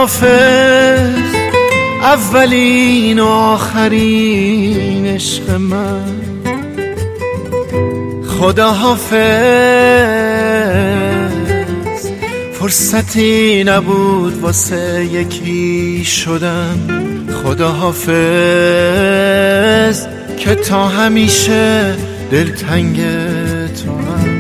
حافظ اولین و آخرین عشق من. خدا حافظ فرصتی نبود واسه یکی شدن. خدا حافظ که تا همیشه دلتنگ تو هم.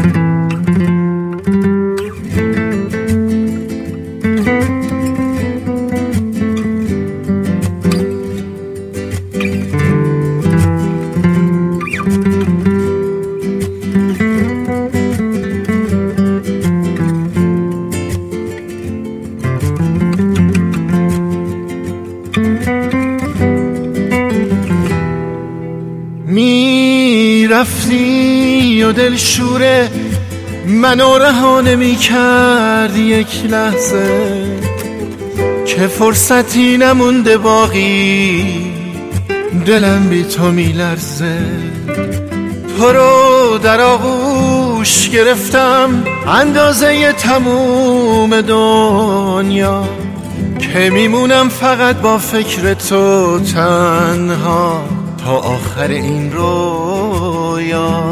رفتی و دلشوره منو رها نمی کرد یک لحظه، که فرصتی نمونده باقی دلم بی تو می لرزه. تو رو در آغوش گرفتم اندازه تموم دنیا، که میمونم فقط با فکر تو تنها تا آخر این رویا.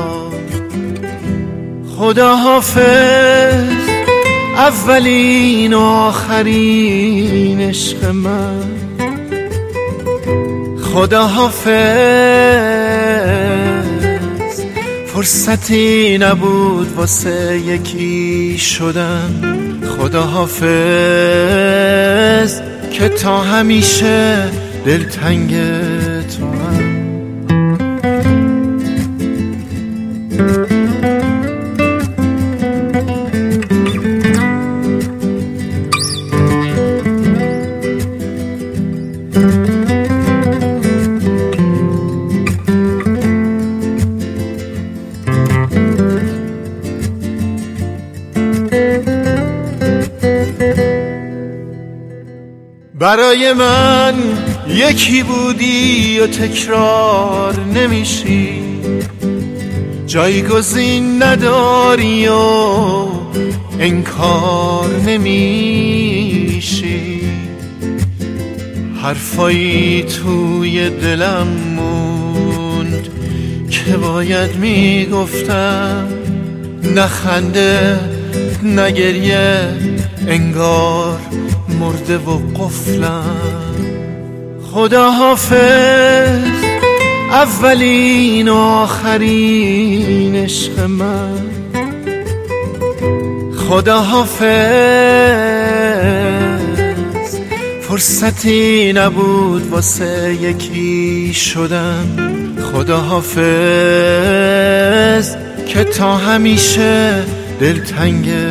خدا حافظ اولین و آخرین عشق من. خدا حافظ فرصتی نبود واسه یکی شدن. خدا حافظ که تا همیشه دلتنگ تو هم. برای من یکی بودی و تکرار نمیشی، جایگزین نداری و انکار نمیشی. حرفایی توی دلم موند که باید میگفتم، نخنده نگریه انگار مرده و قفلم. خدا حافظ اولین و آخرین عشق من. خدا حافظ فرصتی نبود واسه یکی شدن. خدا حافظ که تا همیشه دلتنگ